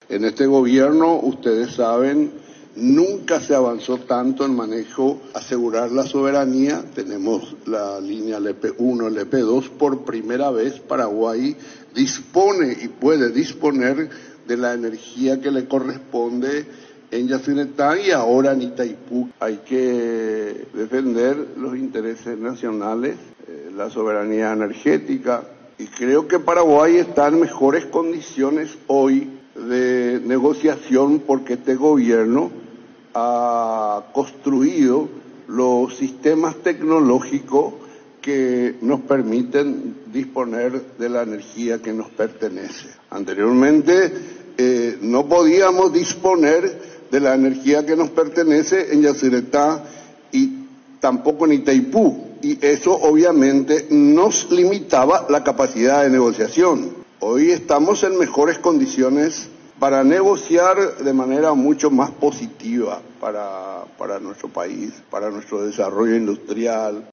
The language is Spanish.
En este gobierno, ustedes saben, nunca se avanzó tanto en manejo, asegurar la soberanía. Tenemos la línea LP1, LP2. Por primera vez Paraguay dispone y puede disponer de la energía que le corresponde en Yacyretá y ahora en Itaipú. Hay que defender los intereses nacionales, la soberanía energética, y creo que Paraguay está en mejores condiciones hoy de negociación porque este gobierno ha construido los sistemas tecnológicos que nos permiten disponer de la energía que nos pertenece. Anteriormente no podíamos disponer de la energía que nos pertenece en Yacyretá y tampoco en Itaipú, y eso obviamente nos limitaba la capacidad de negociación. Hoy estamos en mejores condiciones para negociar de manera mucho más positiva para nuestro país, para nuestro desarrollo industrial.